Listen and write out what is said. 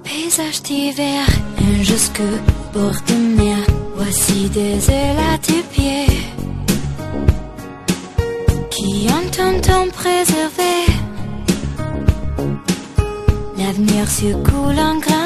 Paysage d'hiver, jusque bord de mer. Voici des ailes à tes pieds qui ont un temps préservé. L'avenir se coule en grain.